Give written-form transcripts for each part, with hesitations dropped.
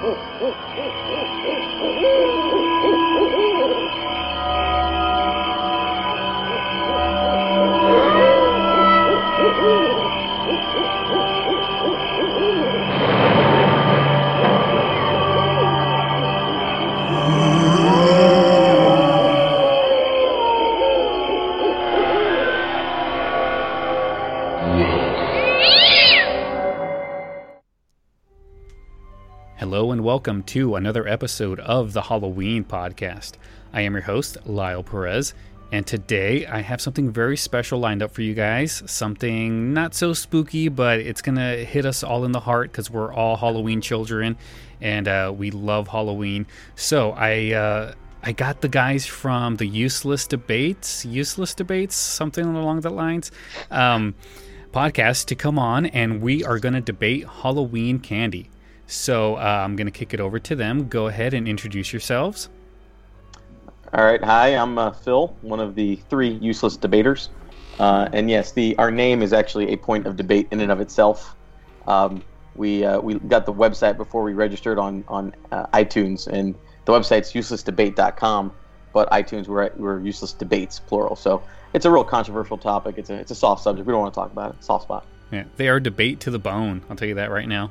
Hello and welcome to another episode of the Halloween podcast. I am your host, Lyle Perez, and today I have something very special lined up for you guys. Something not so spooky, but it's going to hit us all in the heart because we're all Halloween children and we love Halloween. So I got the guys from the Useless Debates, something along the lines, podcast to come on, and we are going to debate Halloween candy. So I'm going to kick it over to them. Go ahead and introduce yourselves. All right. Hi, I'm Phil, one of the three useless debaters. And yes, our name is actually a point of debate in and of itself. We got the website before we registered on iTunes, and the website's uselessdebate.com, but iTunes we're useless debates, plural. So it's a real controversial topic. It's a soft subject. We don't want to talk about it. Soft spot. Yeah, they are debate to the bone. I'll tell you that right now.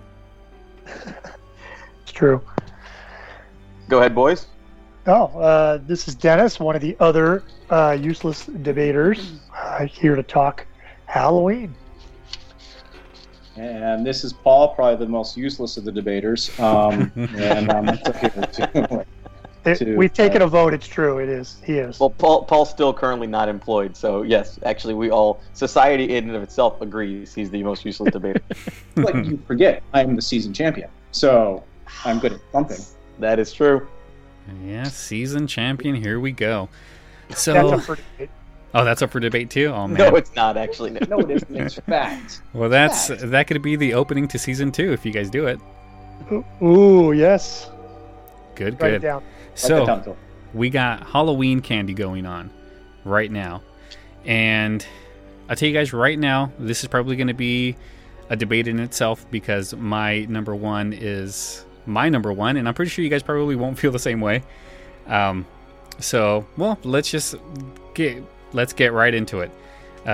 It's true. Go ahead, boys. This is Dennis, one of the other useless debaters, here to talk Halloween. And this is Paul, probably the most useless of the debaters. We've taken a vote. It's true. It is. He is. Well, Paul's still currently not employed, so yes, actually, society in and of itself agrees he's the most useless debater. Like you forget, I'm the season champion, so I'm good at something. That is true. Yeah, season champion. Here we go. So that's up for debate. Oh, that's up for debate too. Oh man, no, it's not actually. No, it isn't. It's fact. Well, that could be the opening to season 2 if you guys do it. Ooh, yes. Good. Write it down. So we got Halloween candy going on right now, and I'll tell you guys right now, this is probably going to be a debate in itself because my number one is my number one, and I'm pretty sure you guys probably won't feel the same way. So let's get right into it.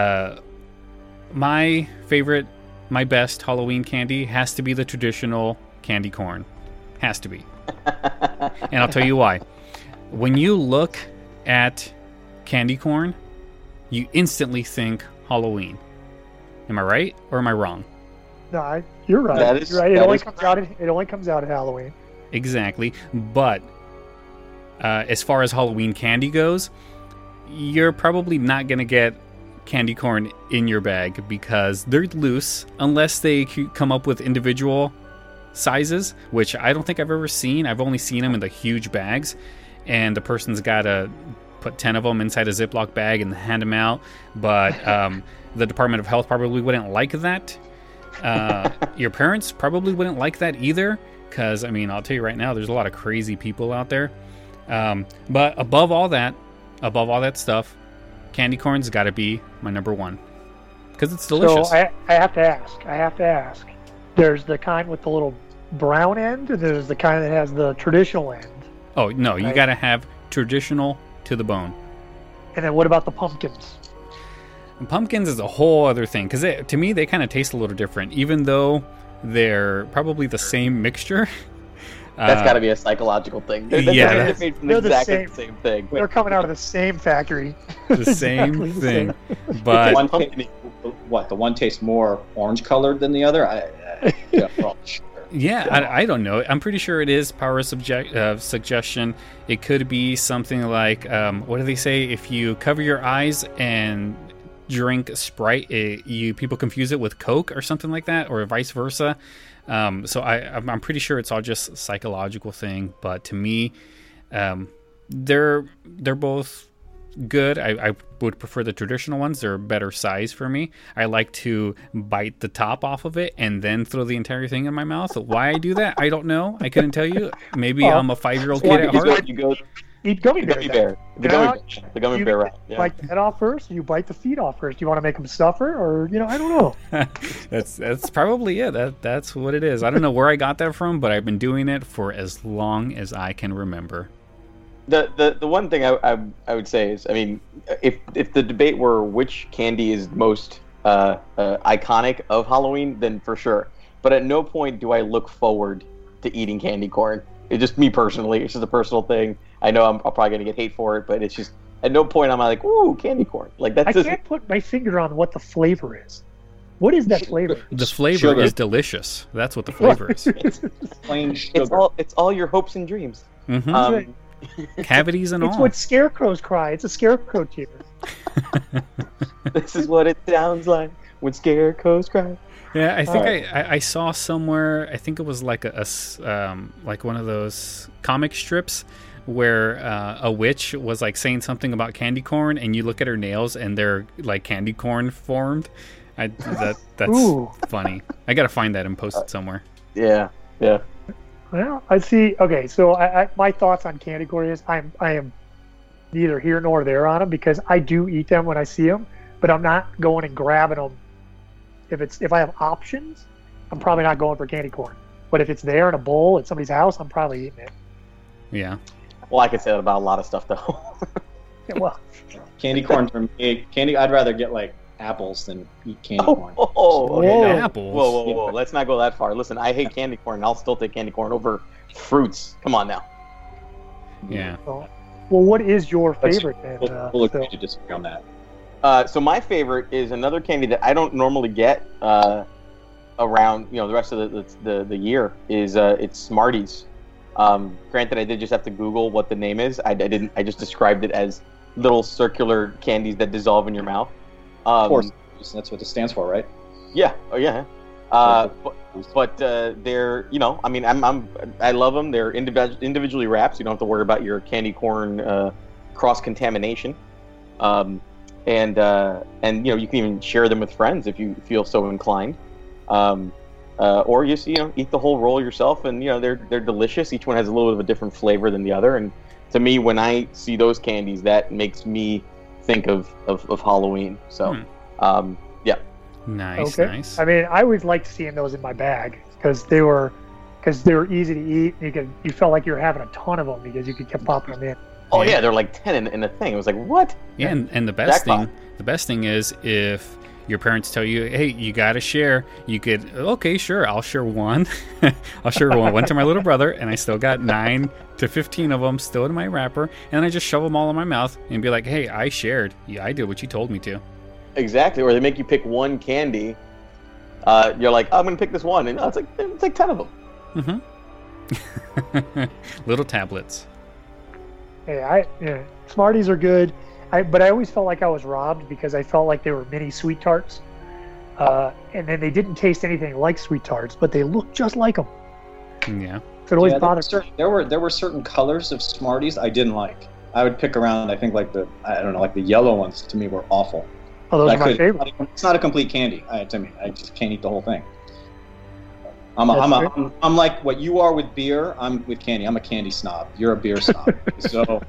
My favorite, my best Halloween candy has to be the traditional candy corn. Has to be. And I'll tell you why. When you look at candy corn, you instantly think Halloween. Am I right or am I wrong? No, you're right. You're right. It only comes out at Halloween. Exactly. But as far as Halloween candy goes, you're probably not going to get candy corn in your bag because they're loose unless they come up with individual sizes, which I don't think I've ever seen. I've only seen them in the huge bags, and the person's got to put 10 of them inside a Ziploc bag and hand them out. But the Department of Health probably wouldn't like that. Your parents probably wouldn't like that either, because, I mean, I'll tell you right now, there's a lot of crazy people out there. But above all that stuff, candy corn's got to be my number one, because it's delicious. So I have to ask. There's the kind with the little brown end, and there's the kind that has the traditional end. Oh, no, you got to have traditional to the bone. And then what about the pumpkins? And pumpkins is a whole other thing, because to me, they kind of taste a little different, even though they're probably the same mixture. That's got to be a psychological thing. They're made from exactly the same thing. They're coming out of the same factory. The same thing. But the one tastes more orange colored than the other? I don't know. I'm pretty sure it is power of suggestion. It could be something like, what do they say? If you cover your eyes and drink Sprite, people confuse it with Coke or something like that, or vice versa. So I'm pretty sure it's all just a psychological thing. But to me, they're both good. I would prefer the traditional ones. They're a better size for me. I like to bite the top off of it and then throw the entire thing in my mouth. Why I do that, I don't know. I couldn't tell you. Maybe I'm a 5-year-old kid at heart. You eat gummy The bears. gummy then. bear. The gummy You bear route. Yeah. bite the head off first, or you bite the feet off first. Do you want to make them suffer, or I don't know. That's probably it. That's what it is. I don't know where I got that from, but I've been doing it for as long as I can remember. The one thing I would say is, I mean, if the debate were which candy is most iconic of Halloween, then for sure. But at no point do I look forward to eating candy corn. It's just me personally. It's just a personal thing. I know I'm probably gonna get hate for it, but it's just at no point am I like, ooh, candy corn. Like that's I just can't put my finger on what the flavor is. What is that flavor? The flavor Sugar. is delicious. That's what the flavor is. Plain sugar. it's all your hopes and dreams. Hmm Cavities and It's all. what scarecrows cry. It's a scarecrow tear. This is what it sounds like when scarecrows cry. Yeah, I think I saw somewhere. I think it was like like one of those comic strips where a witch was like saying something about candy corn, and you look at her nails and they're like candy corn formed. That's Ooh. funny. I gotta find that and post it somewhere. Yeah. Well, I see. Okay, so my thoughts on candy corn is I am neither here nor there on them because I do eat them when I see them, but I'm not going and grabbing them. If I have options, I'm probably not going for candy corn. But if it's there in a bowl at somebody's house, I'm probably eating it. Yeah. Well, I could say that about a lot of stuff though. Yeah, well, Candy corn for me. I'd rather get like apples than eat candy corn. Whoa. Apples. Whoa. Let's not go that far. Listen, I hate candy corn, and I'll still take candy corn over fruits. Come on now. Yeah. well, what is your favorite then? We'll agree Phil? to disagree on that. So my favorite is another candy that I don't normally get around the rest of the year is it's Smarties. Granted, I did just have to Google what the name is. I didn't. I just described it as little circular candies that dissolve in your mouth. Of course, that's what it stands for, right? Yeah. Oh yeah. But they're I mean I love them. They're individually wrapped, so you don't have to worry about your candy corn cross contamination. And you can even share them with friends if you feel so inclined. Or you eat the whole roll yourself, and they're delicious. Each one has a little bit of a different flavor than the other, and to me, when I see those candies, that makes me think of Halloween. So, yeah. Nice. Okay. Nice. I mean, I always liked seeing those in my bag because they were easy to eat. You felt like you were having a ton of them because you could keep popping them in. Oh yeah, they're like 10 in a thing. It was like, what? Yeah, and the best Jackpot. thing is if your parents tell you, hey, you gotta share, you could, okay, sure, I'll share one. I'll share one to my little brother, and I still got 9 to 15 of them still in my wrapper, and I just shove them all in my mouth and be like, hey, I shared. Yeah, I did what you told me to. Exactly. Or they make you pick one candy. You're like, I'm gonna pick this one, and it's like 10 of them. Mm-hmm. Little tablets. Hey, Smarties are good. But I always felt like I was robbed because I felt like they were mini sweet tarts, and then they didn't taste anything like sweet tarts, but they looked just like them. Yeah. So it always Yeah, bothered me. there were certain colors of Smarties I didn't like. I would pick around. I think like the yellow ones to me were awful. Oh, those I are my couldn't- favorite. It's not a complete candy to me. I just can't eat the whole thing. I'm like what you are with beer. I'm with candy. I'm a candy snob. You're a beer snob. So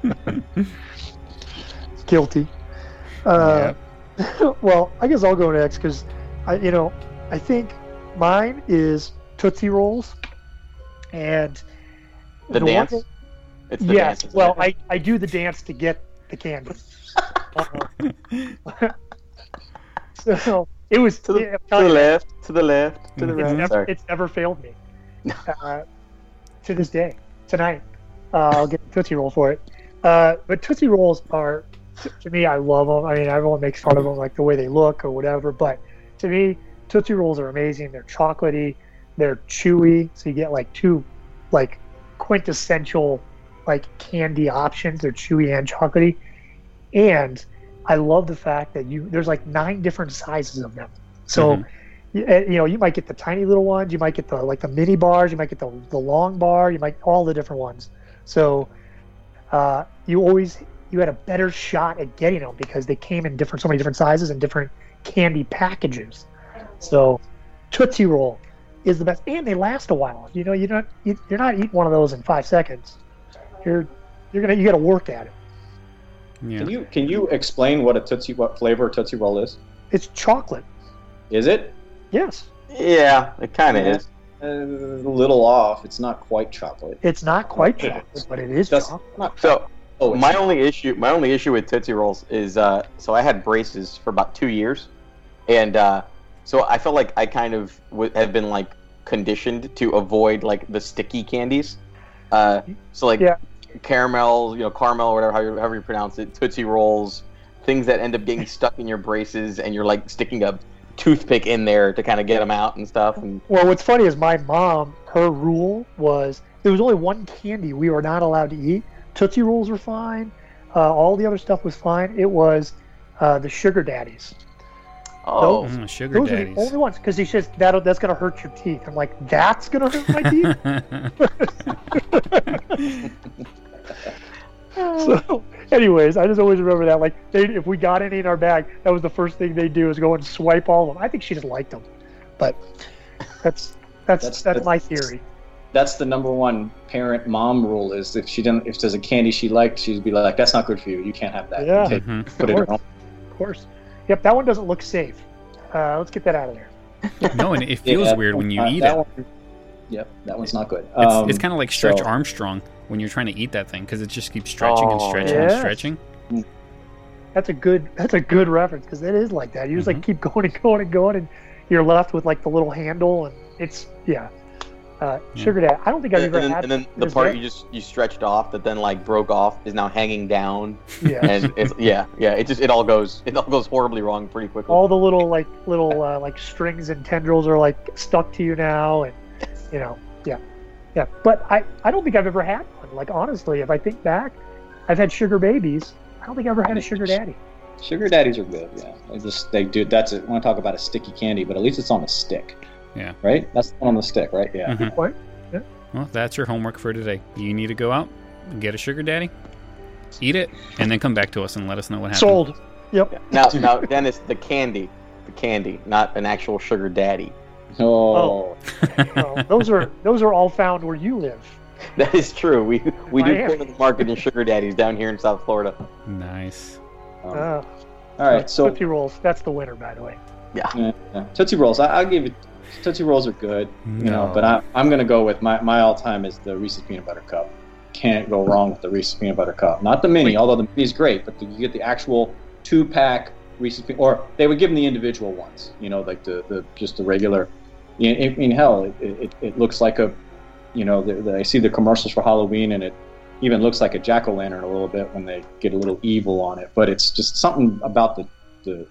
Guilty. Yeah. Well, I guess I'll go next because I think mine is Tootsie Rolls, and The one dance. thing- It's the yes. dance. Well, I do the dance to get the candy. So it was to the, I'm to telling the you, left, to the left, to the right. Sorry. it's never failed me. To this day, tonight, I'll get Tootsie Roll for it. But Tootsie Rolls are, to me, I love them. I mean, everyone makes fun of them, like the way they look or whatever. But to me, Tootsie Rolls are amazing. They're chocolatey, they're chewy, so you get like two, like quintessential, like candy options. They're chewy and chocolatey, and I love the fact that there's like 9 different sizes of them. So, you might get the tiny little ones, you might get the mini bars, you might get the long bar, you might all the different ones. So, you had a better shot at getting them because they came in so many different sizes and different candy packages. So, Tootsie Roll is the best, and they last a while. You're not eating one of those in 5 seconds. You're you got to work at it. Yeah. Can you explain what flavor a Tootsie Roll is? It's chocolate. Is it? Yes. Yeah, it kind of is. A little off. It's not quite chocolate. It's not quite chocolate, but it is chocolate. So Oh, my only issue with Tootsie Rolls is so I had braces for about 2 years, and so I felt like I kind of have been like conditioned to avoid like the sticky candies. So like caramel, or whatever, however you pronounce it, Tootsie Rolls, things that end up getting stuck in your braces, and you're like sticking a toothpick in there to kind of get them out and stuff. And well, what's funny is my mom, her rule was there was only one candy we were not allowed to eat. Tootsie Rolls were fine. All the other stuff was fine. It was the Sugar Daddies. oh, Sugar Those daddies. are the only ones, because he says that's going to hurt your teeth. I'm like, that's going to hurt my teeth? So, anyways, I just always remember that. Like, if we got any in our bag, that was the first thing they'd do is go and swipe all of them. I think she just liked them, but that's my theory. That's the number one parent mom rule is if there's a candy she liked, she'd be like, that's not good for you. You can't have that. Yeah. Put it in home. Of course. Yep, that one doesn't look safe. Let's get that out of there. No, and it feels weird when you eat it. Yep, that one's not good. It's kind of like Stretch Armstrong when you're trying to eat that thing because it just keeps stretching and stretching and stretching. That's a good reference because it is like that. You just like keep going and going and going, and you're left with like the little handle, and it's Sugar Daddy. I don't think I've ever had. And then the part you stretched off that then like broke off is now hanging down. Yeah. And it's it all goes horribly wrong pretty quickly. All the little strings and tendrils are like stuck to you now, and yeah. But I don't think I've ever had one. Like honestly, if I think back, I've had Sugar Babies. I don't think I've ever had a Sugar Daddy. Sugar Daddies are good. Yeah, they do. That's it. I want to talk about a sticky candy, but at least it's on a stick. Yeah. Right? That's the one on the stick, right? Yeah. What? Yeah. Well, that's your homework for today. You need to go out and get a Sugar Daddy, eat it, and then come back to us and let us know what happened. Sold. Yep. Now, Dennis, the candy, not an actual Sugar Daddy. Oh. Well, those are all found where you live. That is true. We do Miami. corner the market in Sugar Daddies down here in South Florida. Nice. All right, so Tootsie Rolls. That's the winner, by the way. Yeah. Tootsie Rolls. I'll give you. Tootsie Rolls are good, but I'm gonna go with my all-time is the Reese's Peanut Butter Cup. Can't go wrong with the Reese's Peanut Butter Cup. Not the mini, although the mini is great, but you get the actual 2-pack Reese's or they would give them the individual ones. Like the just the regular. In hell, it looks like a, I see the commercials for Halloween, and it even looks like a jack-o'-lantern a little bit when they get a little evil on it. But it's just something about the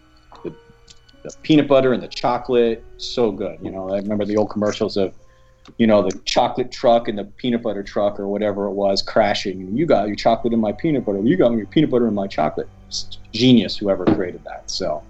peanut butter and the chocolate, so good. I remember the old commercials of, the chocolate truck and the peanut butter truck or whatever it was crashing. And you got your chocolate in my peanut butter. You got your peanut butter in my chocolate. It's genius, whoever created that. So,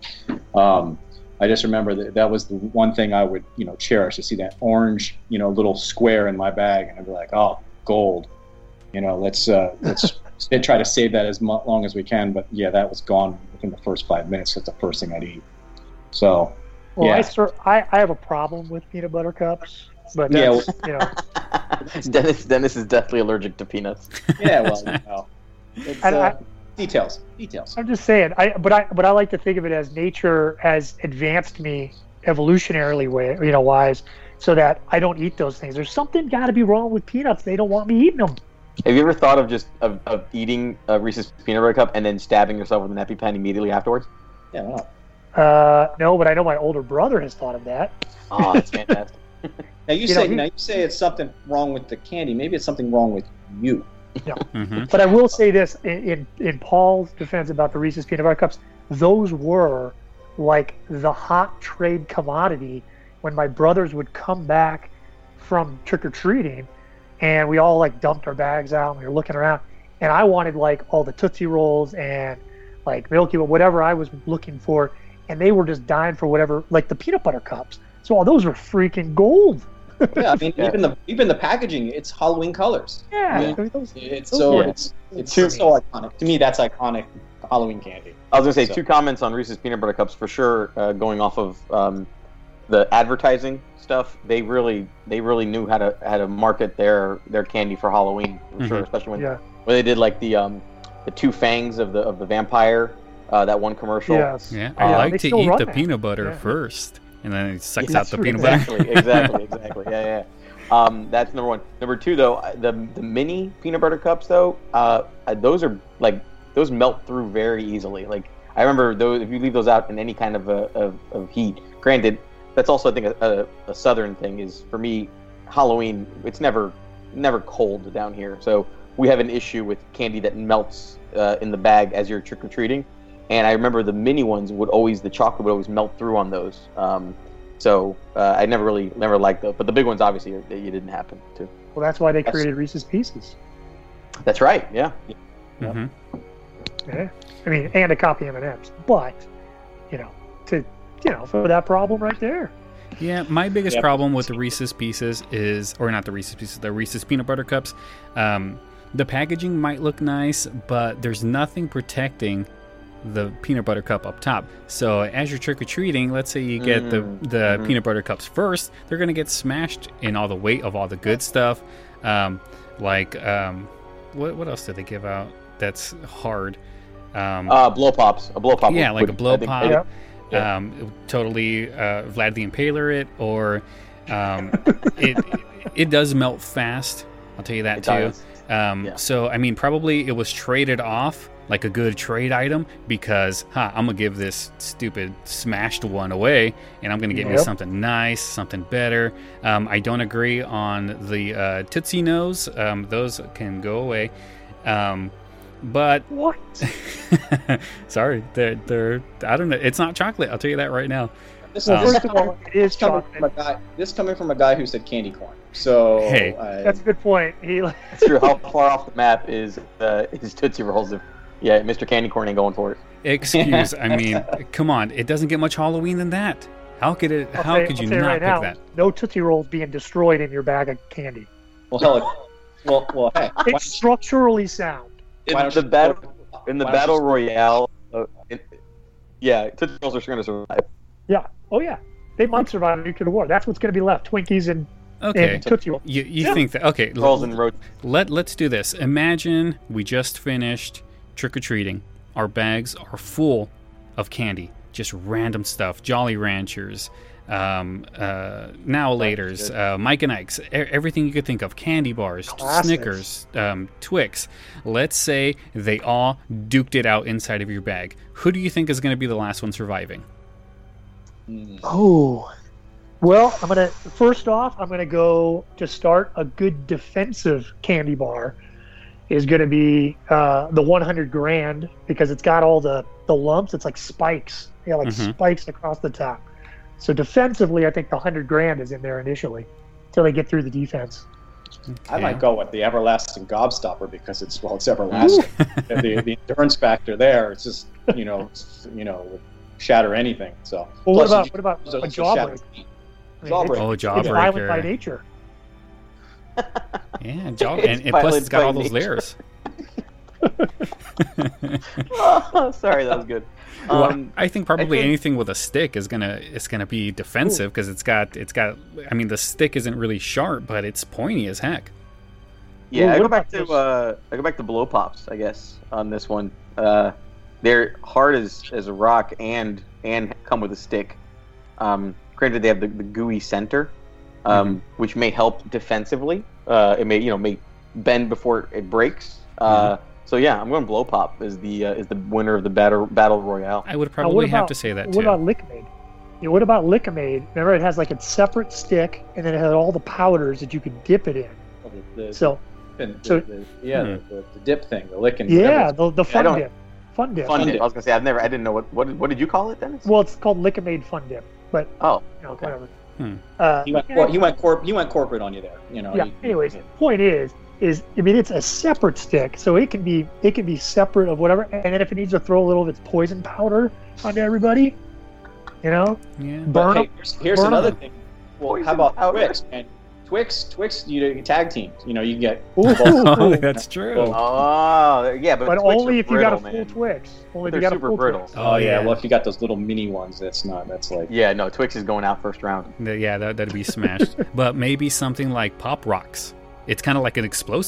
I just remember that was the one thing I would, cherish to see that orange, little square in my bag, and I'd be like, oh, gold. Let's try to save that as long as we can. But yeah, that was gone within the first 5 minutes. That's the first thing I'd eat. So, well, yeah. I have a problem with peanut butter cups, but that's, Dennis is definitely allergic to peanuts. Yeah, well, it's, details. I'm just saying, but I like to think of it as nature has advanced me evolutionarily wise, so that I don't eat those things. There's something got to be wrong with peanuts. They don't want me eating them. Have you ever thought of eating a Reese's Peanut Butter Cup and then stabbing yourself with an EpiPen immediately afterwards? Yeah, why not? No, but I know my older brother has thought of that. Oh, that's fantastic. Now you say it's something wrong with the candy. Maybe it's something wrong with you. No. But I will say this in Paul's defense about the Reese's Peanut Butter Cups. Those were like the hot trade commodity when my brothers would come back from trick or treating, and we all like dumped our bags out and we were looking around, and I wanted like all the Tootsie Rolls and like Milky Way, whatever I was looking for, and they were just dying for whatever, like the peanut butter cups. So all those were freaking gold. Yeah, I mean, even the packaging, it's Halloween colors. Yeah, I mean, it's so iconic. To me, that's iconic Halloween candy. I was gonna say 2 comments on Reese's Peanut Butter Cups for sure. Going off of the advertising stuff, they really knew how to market their candy for Halloween for sure, especially where they did like the two fangs of the vampire, that one commercial. Yes. Yeah, I like they to still eat run the that. peanut butter Yeah. first, and then it sucks Yeah, out the peanut butter. exactly. Yeah. That's number one. Number two, though, the mini peanut butter cups, though, those are like those melt through very easily. Like I remember those, if you leave those out in any kind of heat. Granted, that's also I think a southern thing. Is for me, Halloween. It's never cold down here, so we have an issue with candy that melts in the bag as you're trick or treating. And I remember the mini ones the chocolate would always melt through on those. So I never liked those. But the big ones, obviously, it didn't happen too. Well, that's why they created Reese's Pieces. That's right. Yeah. Mm-hmm. Yeah. I mean, and a copy of M&M's, but for that problem right there. Yeah, my biggest problem with the Reese's Pieces the Reese's Peanut Butter Cups, the packaging might look nice, but there's nothing protecting the peanut butter cup up top. So as you're trick-or-treating, let's say you get the peanut butter cups first, they're going to get smashed in all the weight of all the good stuff. What else did they give out that's hard? Blow pops. A blow pop. Yeah, like a blow I think- pop. Yeah. Totally Vlad the Impaler it, or it does melt fast. I'll tell you that It too. does. So I mean, probably it was traded off like a good trade item because I'm gonna give this stupid smashed one away, and I'm gonna get me something nice, something better. I don't agree on the Tootsie Nose. Those can go away. But What? sorry, they're I don't know. It's not chocolate. I'll tell you that right now. This, Well, this first of all, it is coming chocolate. from a guy. This coming from a guy who said candy corn. So Hey. That's a good point. That's true. How far off the map is Tootsie Rolls? Yeah, Mr. Candy Corn ain't going for it. Excuse, I mean, come on. It doesn't get much Halloween than that. How could it? How could you not right pick now, that? No Tootsie Rolls being destroyed in your bag of candy. well, hell, well, hey. It's structurally sound. Why In don't the you- battle, why don't battle you- royale, Tootsie Rolls are going to survive. Yeah. Oh yeah. They might survive a nuclear war. That's what's going to be left. Twinkies and Okay, Tootsie Rolls. you think that? Okay, Rolls and road. let's do this. Imagine we just finished trick or treating. Our bags are full of candy, just random stuff. Jolly Ranchers, Now Laters, Mike and Ike's, everything you could think of, candy bars, Classics. Snickers, Twix. Let's say they all duked it out inside of your bag. Who do you think is going to be the last one surviving? Oh. Well, first off, I'm gonna go to start a good defensive candy bar. Is going to be the 100 grand because it's got all the lumps. It's like spikes, spikes across the top. So defensively, I think the 100 grand is in there initially until they get through the defense. I might go with the everlasting gobstopper because it's everlasting. the endurance factor there, it's just would shatter anything. So Well, what Plus, about it's a also jawbreaker? shatters- Jawbreaker. Oh, It's violent by Jawbreaker. nature. Yeah, and It's plus it's got all violent those by layers. Oh, sorry, that was good. Well, I think probably think- anything with a stick is gonna be defensive because it's got. I mean, the stick isn't really sharp, but it's pointy as heck. Yeah, Well, I what go back about to blow pops, I guess, on this one. They're hard as a rock and come with a stick. Granted, they have the gooey center, which may help defensively. It may bend before it breaks. So yeah, I'm going blow pop is the winner of the battle royale. I would Now, probably have to say that What too. about Lickamade? Yeah, what about Lickamade? Remember, it has like its separate stick, and then it had all the powders that you could dip it in. So the dip thing, the licking. yeah, whatever. the fun don't- dip. Fun dip. Fun Fun dip. dip. I was gonna say I didn't know what did you call it, Dennis? Well, it's called Lickamade Fun Dip, but Oh, whatever. He went corporate on you there. Yeah. Anyways, point is it's a separate stick, so it can be separate of whatever. And then if it needs to throw a little of its poison powder onto everybody, Yeah. burn But them. hey, here's burn another 'em. thing. Well, Poison how about powder. Twix? And Twix, you tag teams. You get. Oh, that's true. Oh, yeah, but But Twix only are if you got a brittle, full man. Twix. Only if They're you got a super full brittle. Twix. Oh yeah. Well, if you got those little mini ones, that's like. Yeah, no, Twix is going out first round. Yeah, that'd be smashed. But maybe something like Pop Rocks. It's kind of like an explosive.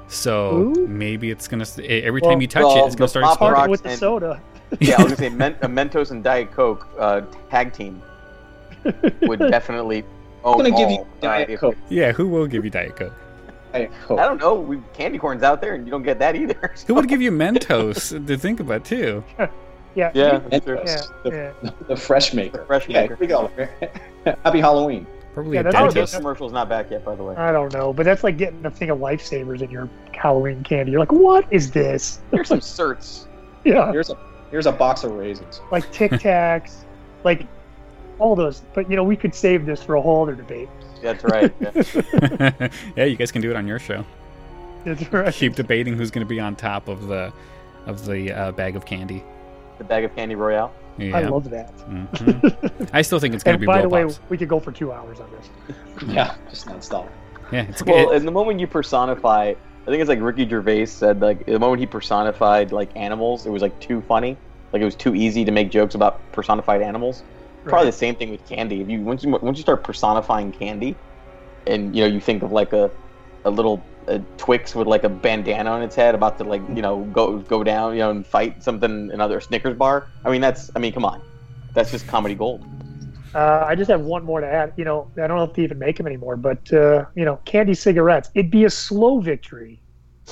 So Ooh. maybe it's gonna every time you touch it, it's gonna start Pop exploding. Rocks with the and- soda. Yeah, I was gonna say a Mentos and Diet Coke tag team would definitely. I'm gonna give you all, Diet if- Coke. Yeah, who will give you Diet Coke? Diet I Coke. don't know. Candy corn's out there, and you don't get that either. Who would give you Mentos to think about too? Yeah. Yeah, Mentos, Yeah, the, the fresh maker. The fresh yeah, maker. Here we go. Happy Halloween. Probably Yeah, a that's Oh, what this dentist. commercial's not back yet, by the way. I don't know, but that's like getting a thing of Lifesavers in your Halloween candy. You're like, what is this? Here's some certs. Yeah, Here's a box of raisins. like Tic Tacs, like all those. But we could save this for a whole other debate. That's right. Yeah. Yeah, you guys can do it on your show. That's right. Keep debating who's going to be on top of the bag of candy. The bag of candy royale. Yeah. I love that. Mhm. I still think it's going to And be by blow the way, pops. we could go for 2 hours on this. Yeah, just nonstop. Yeah, it's Well, it, in the moment you personify, I think it's like Ricky Gervais said, like the moment he personified like animals, it was like too funny. Like it was too easy to make jokes about personified animals. Probably the same thing with candy. If you once you start personifying candy, and you think of like a little Twix with like a bandana on its head about to like go down and fight something, another Snickers bar. I mean come on, that's just comedy gold. I just have one more to add. I don't know if they even make them anymore, but candy cigarettes. It'd be a slow victory.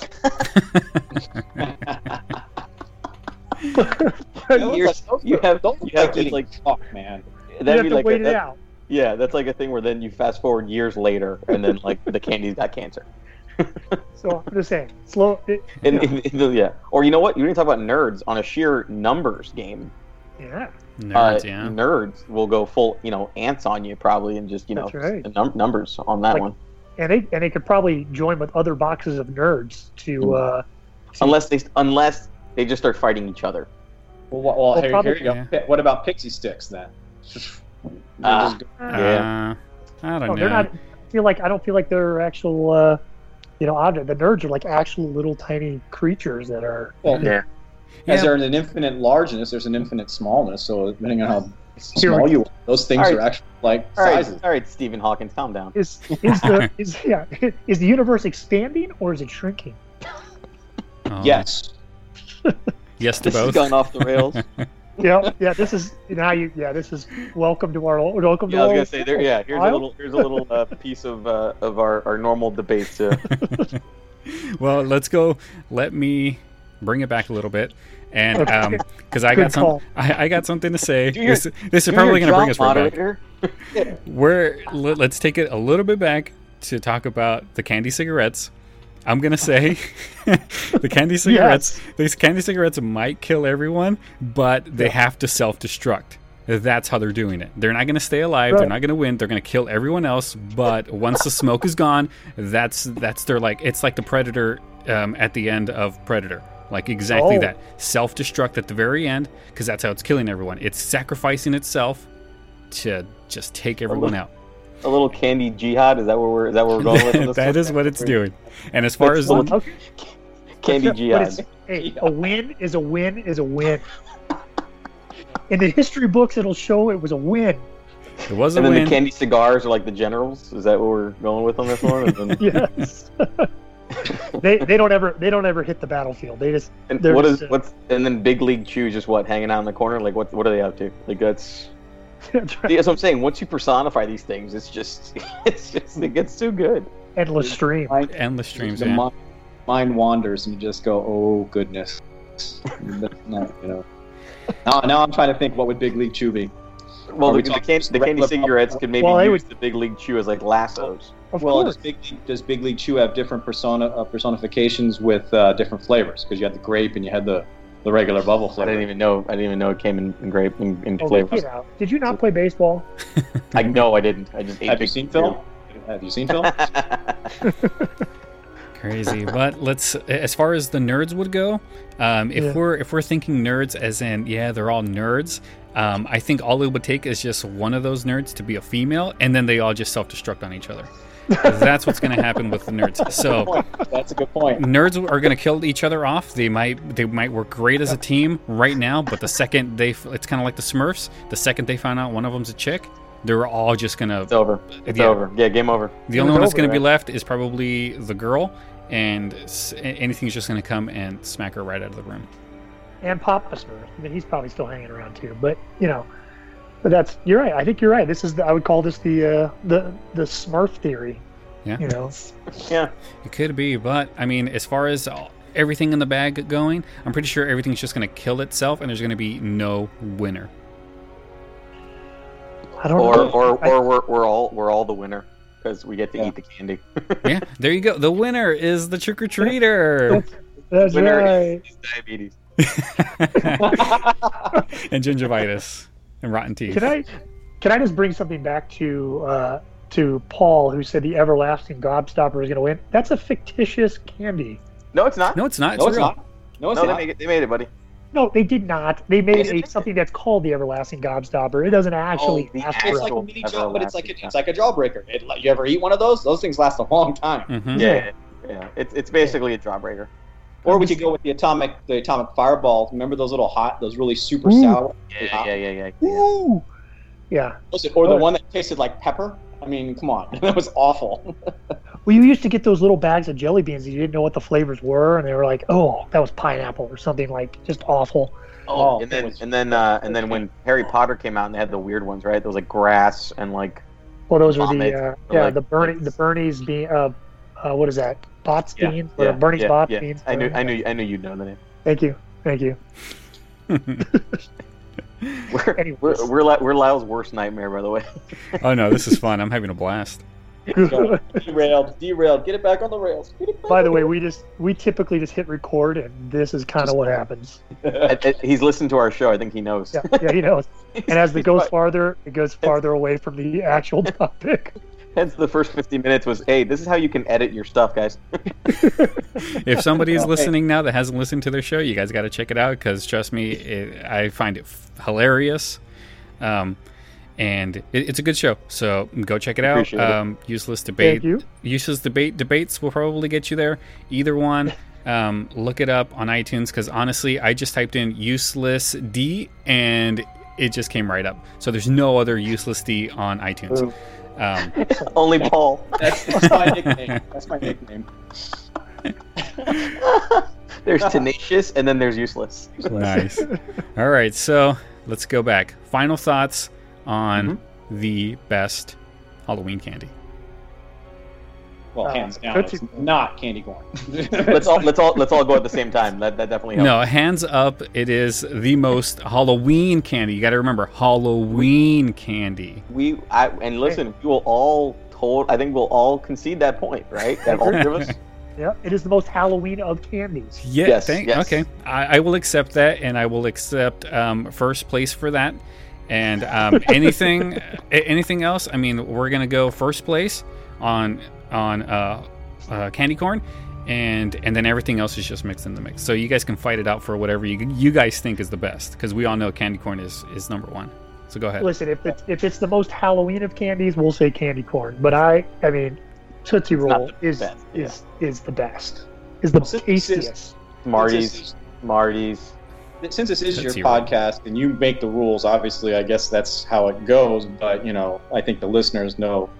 You have getting like fuck, man. You that'd have be to like wait it out. Yeah, that's like a thing where then you fast forward years later, and then like the candy's got cancer. So I'm just saying, slow. Yeah, or you know what? You didn't talk about nerds on a sheer numbers game. Yeah, nerds, yeah. Nerds will go full, ants on you probably, and just That's right. the numbers on that Like- one. and they could probably join with other boxes of nerds to. Unless they just start fighting each other. Well, here probably- you go. What about pixie sticks then? Ah. I don't know. They're not. I don't feel like they're actual. Object. The nerds are like actual little tiny creatures that are. Well, Yeah. As Yeah. there's an infinite largeness, there's an infinite smallness. So depending on how Here we small you are, those things All are right. actually like All right, sizes. all right, Stephen Hawkins, calm down. Is the is the universe expanding or is it shrinking? Oh, Yes. Yes to This has both. gone off the rails. Yeah. This is This is welcome to our welcome Yeah, I to was our. gonna say there. Yeah, here's a little piece of our normal debates. Well, let's go. Let me bring it back a little bit, and Okay. because I Good got call. I got something to say. Do your- This is probably going to bring us right back. moderator. Let's take it a little bit back to talk about the candy cigarettes. I'm gonna say the candy cigarettes. These candy cigarettes might kill everyone, but they have to self-destruct. That's how they're doing it. They're not gonna stay alive. Right. They're not gonna win. They're gonna kill everyone else. But once the smoke is gone, that's their it's like the Predator at the end of Predator. Like exactly Oh. that. Self-destruct at the very end, because that's how it's killing everyone. It's sacrificing itself to just take everyone out. A little candy jihad. Is that where we're going with this? That is what it's doing. And as far as That's Okay. Candy But jihad. it's, hey, a win is a win is a win. In the history books, it'll show it was a win. it was a And then win, the candy cigars are like the generals. Is that what we're going with on this one? And, then, Yes. they don't ever hit the battlefield. They just and They're what just, is what's and then Big League Chew just hanging out in the corner? Like what are they up to? Like that's that's right. that's what I'm saying. Once you personify these things, it's just it gets too good. Endless stream. endless streams. The Yeah. mind wanders, and you just go, "Oh goodness." That's not, Now I'm trying to think, what would Big League Chew be? Well, Are we the talking candy regular- cigarettes could maybe Well, they use the Big League Chew as like lassos. Of Well, course. does Big League Chew have different personifications with different flavors? Because you had the grape and you had the regular bubble I flavor. didn't even know it came in grape in Oh, flavors. Did you not play baseball? I didn't. I just ate Have you Big seen League Phil? Have you seen Phil? Chew. Crazy. But let's, as far as the nerds would go, if we're thinking nerds as in they're all nerds. I think all it would take is just one of those nerds to be a female, and then they all just self-destruct on each other. That's what's going to happen with the nerds. So That's a good point. nerds are going to kill each other off. They might work great as a team right now, but the second it's kind of like the Smurfs. The second they find out one of them's a chick, they're all just gonna. It's over. It's over. Yeah, game over. The only one that's gonna be right? left is probably the girl, and anything's just gonna come and smack her right out of the room. And Papa Smurf. I mean, he's probably still hanging around too. But but you're right. I think you're right. This is I would call this the Smurf theory. Yeah. Yeah. It could be, but I mean, as far as everything in the bag going, I'm pretty sure everything's just going to kill itself, and there's going to be no winner. I don't know. Or we're all the winner because we get to eat the candy. Yeah, there you go. The winner is the trick or treater. That's Winner right. is diabetes. And gingivitis and rotten teeth. Can I just bring something back to Paul, who said the everlasting gobstopper is going to win? That's a fictitious candy. No, it's not. No, it's not. It's No, it's real. not. No, it's No, not. they made it, buddy. No, they did not. They made They did. something that's called the everlasting gobstopper. It doesn't actually the ask actual- for It's like it. a mini jaw, but it's like Everlasting. a jawbreaker. You ever eat one of those? Those things last a long time. Mhm. Yeah. It's basically a jawbreaker. Or we could go with the atomic fireball. Remember those those really super Ooh. sour? Yeah. Ooh. Yeah. Or the one that tasted like pepper. I mean, come on, that was awful. Well, you used to get those little bags of jelly beans and you didn't know what the flavors were, and they were like, oh, that was pineapple or something like just awful. Oh, and it then was- when Harry Potter came out and they had the weird ones, right? There was like grass and like Well, those were Vomit, like- the Bernie's bean. What is that? Bots Yeah, beans? Or Bernie's Bots beans? I knew you'd know the name. Thank you. We're Lyle's worst nightmare, by the way. Oh no, this is fun. I'm having a blast. Go. Derailed. Get it back on the rails. By the way, we typically just hit record, and this is kind of what happens. He's listened to our show. I think he knows. Yeah, he knows. And as it goes farther away from the actual topic. Hence, the first 50 minutes was, hey, this is how you can edit your stuff, guys. If somebody is listening now that hasn't listened to their show, you guys got to check it out because trust me, I find it hilarious. And it's a good show, so go check it out. Appreciate it. Useless debate. Thank you. Useless debates will probably get you there. Either one. Look it up on iTunes because honestly, I just typed in useless D and it just came right up. So there's no other useless D on iTunes. Only Paul. That's my nickname. That's my nickname. There's tenacious, and then there's useless. Nice. All right, so let's go back. Final thoughts on the best Halloween candy. Well, hands down, Tootsie- it's not candy corn. Let's all go at the same time. That definitely helps. No, hands up, it is the most Halloween candy. You got to remember, Halloween candy. And listen, we will all I think we'll all concede that point, right? That all three of us. Yeah, it is the most Halloween of candies. Yeah, Yes, yes. Okay. I will accept that, and I will accept first place for that. And anything else, I mean, we're going to go first place on candy corn, and then everything else is just mixed in the mix. So you guys can fight it out for whatever you guys think is the best, because we all know candy corn is number one. So go ahead. Listen, if it's the most Halloween of candies, we'll say candy corn. But I mean, Tootsie Roll not the is best, is the best. Is the Since this is- tastiest. Smarties. Since this is your Tootsie Roll. podcast and you make the rules, obviously, I guess that's how it goes. But I think the listeners know,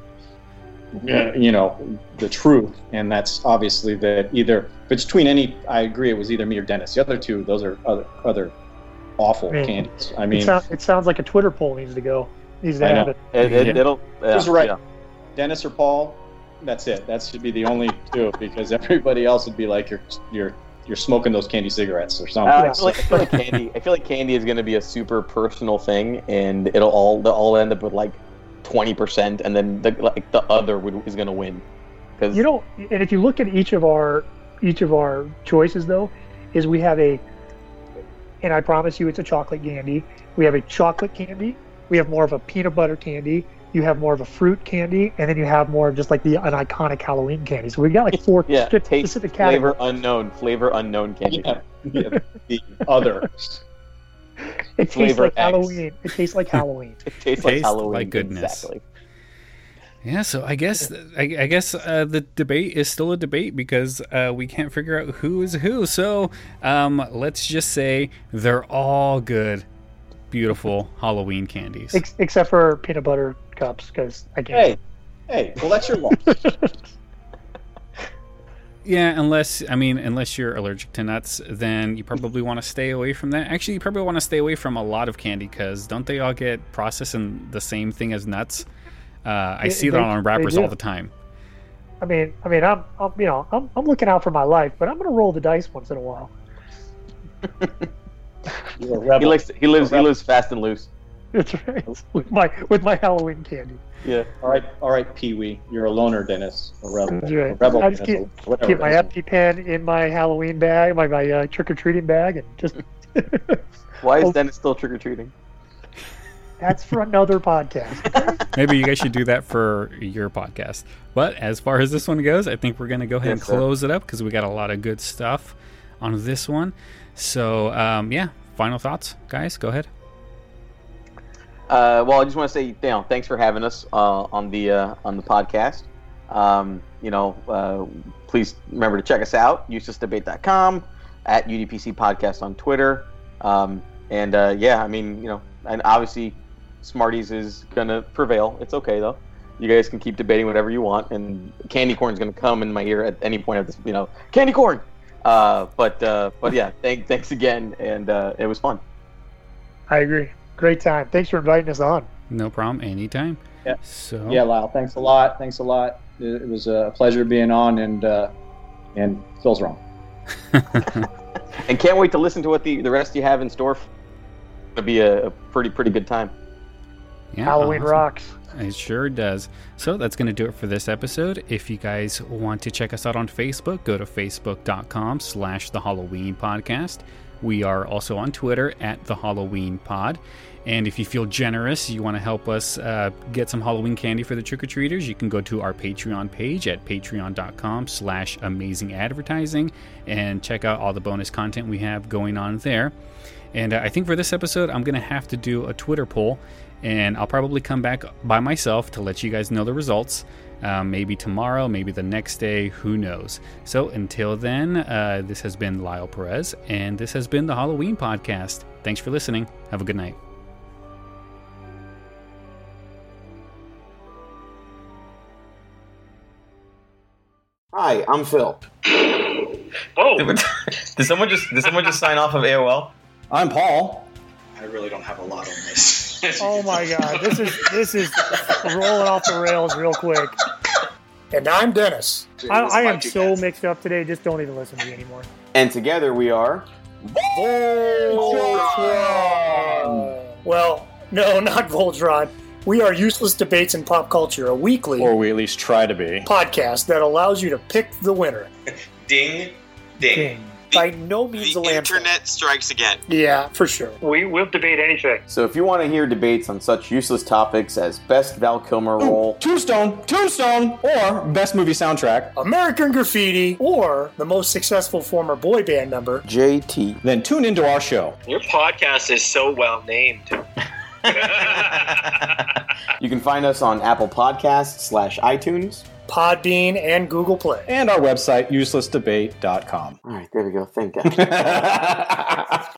the truth, and that's obviously that either between any. I agree, it was either me or Dennis. The other two, those are other awful Man. candies. I mean, It sounds like a Twitter poll needs to I know. happen. It'll. Just right. Yeah. Dennis or Paul, that's it. That should be the only two, because everybody else would be like you're smoking those candy cigarettes or something. I feel like candy is going to be a super personal thing, and they'll all end up with like 20%, and then the other is going to win. Because And if you look at each of our choices, though, is we have and I promise you it's a chocolate candy. We have a chocolate candy. We have more of a peanut butter candy. You have more of a fruit candy, and then you have more of just like an iconic Halloween candy. So we got like four taste, specific flavor categories. unknown candy. Yeah, the other. It tastes flavor like X. Halloween. It tastes like Halloween. It tastes like Tastes Halloween. like goodness. Exactly. Yeah, so I guess the debate is still a debate because we can't figure out who is who. So let's just say they're all good, beautiful Halloween candies. Except for peanut butter buttercups because I can't. Hey, well, that's your loss. Yeah, unless you're allergic to nuts, then you probably want to stay away from that. Actually, you probably want to stay away from a lot of candy because don't they all get processed in the same thing as nuts? I see that on wrappers all the time. I mean, I'm looking out for my life, but I'm gonna roll the dice once in a while. You're a rebel. He lives fast and loose. That's right. With my Halloween candy. Yeah. All right, Pee Wee. You're a loner, Dennis. A rebel. That's right. A rebel. I just Dennis, keep my EpiPen in my Halloween bag, my trick or treating bag, and just. Why is Dennis still trick or treating? That's for another podcast. Maybe you guys should do that for your podcast. But as far as this one goes, I think we're going to go ahead and close it up because we got a lot of good stuff on this one. So, final thoughts, guys? Go ahead. Well, I just want to say, thanks for having us on the podcast. Please remember to check us out, uselessdebate.com, at UDPC Podcast on Twitter. And obviously Smarties is going to prevail. It's okay, though. You guys can keep debating whatever you want, and candy corn's going to come in my ear at any point of this, candy corn! But yeah, thanks again, and it was fun. I agree. Great time. Thanks for inviting us on. No problem. Anytime. Yeah. So. Yeah, Lyle. Thanks a lot. It was a pleasure being on, and Phil's wrong. And can't wait to listen to what the rest you have in store. It'll be a pretty good time. Yeah, Halloween rocks. It sure does. So that's going to do it for this episode. If you guys want to check us out on Facebook, go to facebook.com/The Halloween Podcast. We are also on Twitter at The Halloween Pod. And if you feel generous, you want to help us get some Halloween candy for the trick-or-treaters, you can go to our Patreon page at patreon.com/amazingadvertising and check out all the bonus content we have going on there. And I think for this episode, I'm going to have to do a Twitter poll, and I'll probably come back by myself to let you guys know the results. Maybe tomorrow, maybe the next day, who knows. So until then, this has been Lyle Perez, and this has been the Halloween Podcast. Thanks for listening. Have a good night. Hi, I'm Phil. Whoa! Did someone just sign off of AOL? I'm Paul. I really don't have a lot on this. Oh my god, this is rolling off the rails real quick. And I'm Dennis. I am so mixed up today, just don't even listen to me anymore. And together we are... Voltron! Well, no, not Voltron. We are Useless Debates in Pop Culture, a weekly... Or we at least try to be. ...podcast that allows you to pick the winner. Ding, ding. By no means a The landslide. internet strikes again. Yeah, for sure. We'll debate anything. So if you want to hear debates on such useless topics as Best Val Kilmer Role... Tombstone, or Best Movie Soundtrack, American Graffiti, or the most successful former boy band member, JT. then tune into our show. Your podcast is so well named. You can find us on Apple Podcasts /iTunes. Podbean, and Google Play. And our website, uselessdebate.com. All right, there we go. Thank God.